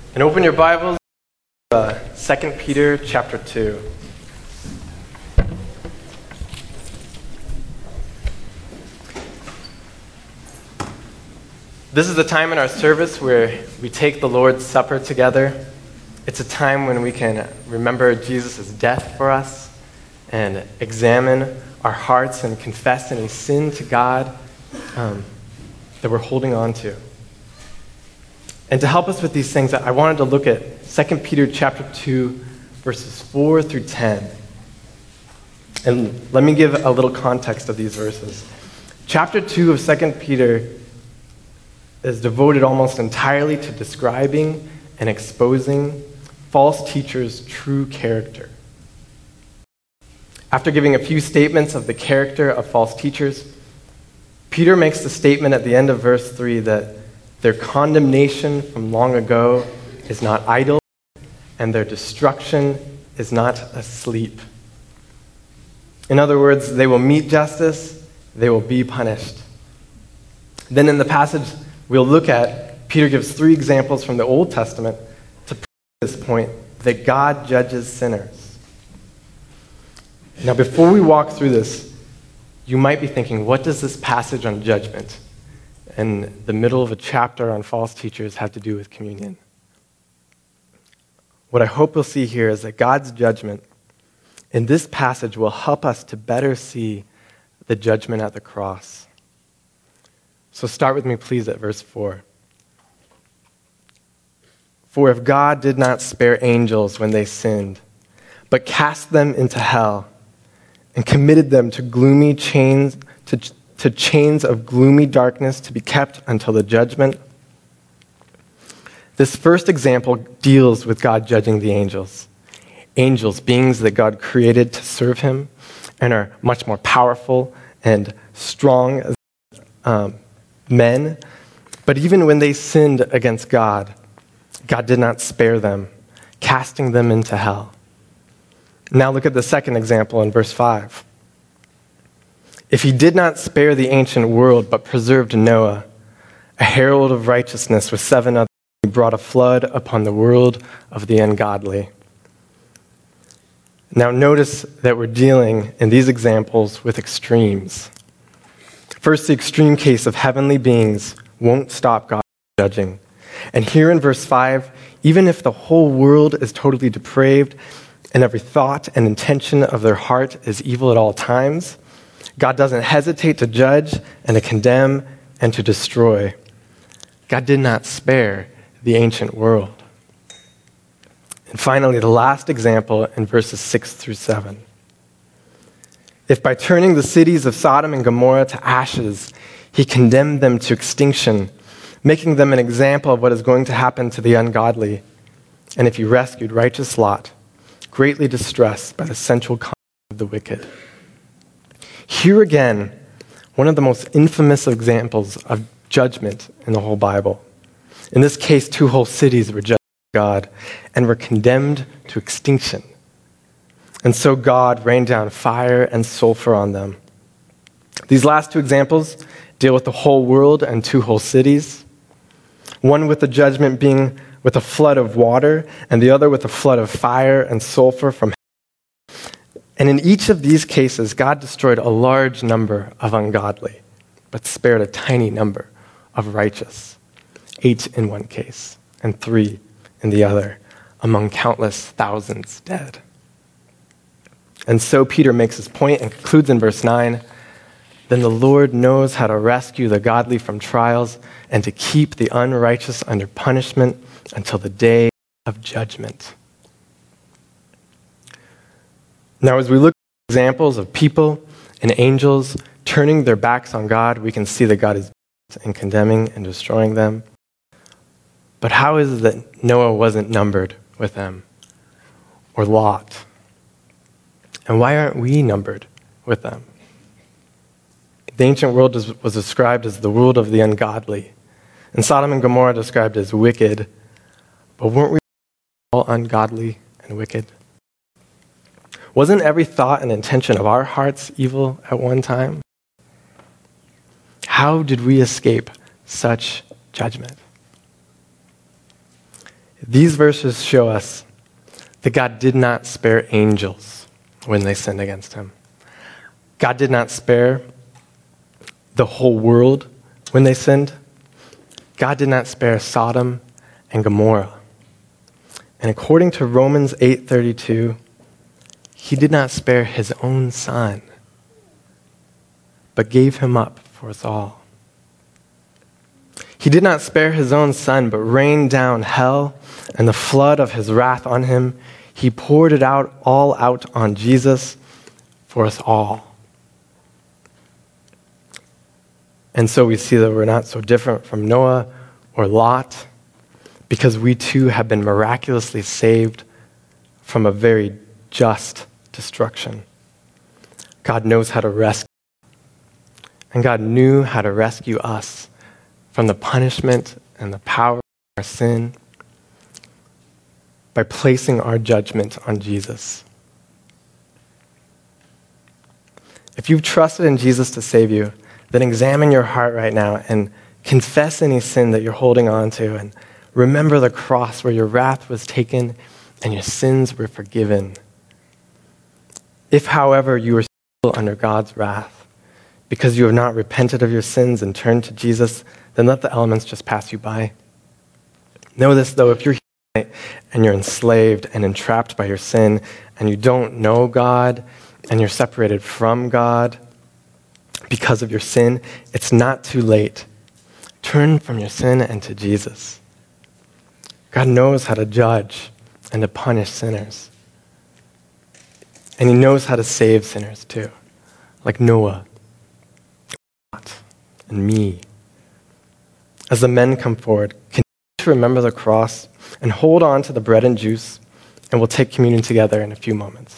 And open your Bibles to 2 Peter chapter 2. This is a time in our service where we take the Lord's Supper together. It's a time when we can remember Jesus' death for us and examine our hearts and confess any sin to God that we're holding on to. And to help us with these things, I wanted to look at 2 Peter chapter 2, verses 4 through 10. And let me give a little context of these verses. Chapter 2 of 2 Peter is devoted almost entirely to describing and exposing false teachers' true character. After giving a few statements of the character of false teachers, Peter makes the statement at the end of verse 3 that their condemnation from long ago is not idle, and their destruction is not asleep. In other words, they will meet justice, they will be punished. Then in the passage we'll look at, Peter gives 3 examples from the Old Testament to prove this point, that God judges sinners. Now before we walk through this, you might be thinking, what does this passage on judgment and the middle of a chapter on false teachers have to do with communion? What I hope we'll see here is that God's judgment in this passage will help us to better see the judgment at the cross. So start with me, please, at verse 4. For if God did not spare angels when they sinned, but cast them into hell and committed them to gloomy chains, to chains of gloomy darkness to be kept until the judgment. This first example deals with God judging the angels. Angels, beings that God created to serve him and are much more powerful and strong men. But even when they sinned against God, God did not spare them, casting them into hell. Now look at the second example in verse 5. If he did not spare the ancient world, but preserved Noah, a herald of righteousness with 7 others, he brought a flood upon the world of the ungodly. Now notice that we're dealing in these examples with extremes. First, the extreme case of heavenly beings won't stop God judging. And here in verse 5, even if the whole world is totally depraved and every thought and intention of their heart is evil at all times, God doesn't hesitate to judge and to condemn and to destroy. God did not spare the ancient world. And finally, the last example in verses 6 through 7. If by turning the cities of Sodom and Gomorrah to ashes, he condemned them to extinction, making them an example of what is going to happen to the ungodly, and if he rescued righteous Lot, greatly distressed by the sensual conduct of the wicked. Here again, one of the most infamous examples of judgment in the whole Bible. In this case, 2 whole cities were judged by God and were condemned to extinction. And so God rained down fire and sulfur on them. These last 2 examples deal with the whole world and 2 whole cities. One with the judgment being with a flood of water, and the other with a flood of fire and sulfur from heaven. And in each of these cases, God destroyed a large number of ungodly, but spared a tiny number of righteous. 8 in one case, and 3 in the other, among countless thousands dead. And so Peter makes his point and concludes in verse 9, then the Lord knows how to rescue the godly from trials and to keep the unrighteous under punishment until the day of judgment. Now, as we look at examples of people and angels turning their backs on God, we can see that God is and condemning and destroying them. But how is it that Noah wasn't numbered with them, or Lot? And why aren't we numbered with them? The ancient world was described as the world of the ungodly, and Sodom and Gomorrah described as wicked. But weren't we all ungodly and wicked? Wasn't every thought and intention of our hearts evil at one time? How did we escape such judgment? These verses show us that God did not spare angels when they sinned against him. God did not spare the whole world when they sinned. God did not spare Sodom and Gomorrah. And according to Romans 8:32, he did not spare his own son, but gave him up for us all. He did not spare his own son, but rained down hell and the flood of his wrath on him. He poured it all out on Jesus for us all. And so we see that we're not so different from Noah or Lot, because we too have been miraculously saved from a very just destruction. God knows how to rescue, and God knew how to rescue us from the punishment and the power of our sin by placing our judgment on Jesus. If you've trusted in Jesus to save you, then examine your heart right now and confess any sin that you're holding on to, and remember the cross where your wrath was taken and your sins were forgiven. If, however, you are still under God's wrath because you have not repented of your sins and turned to Jesus, then let the elements just pass you by. Know this, though, if you're here tonight and you're enslaved and entrapped by your sin and you don't know God and you're separated from God because of your sin, it's not too late. Turn from your sin and to Jesus. God knows how to judge and to punish sinners. And he knows how to save sinners too, like Noah and me. As the men come forward, continue to remember the cross and hold on to the bread and juice, and we'll take communion together in a few moments.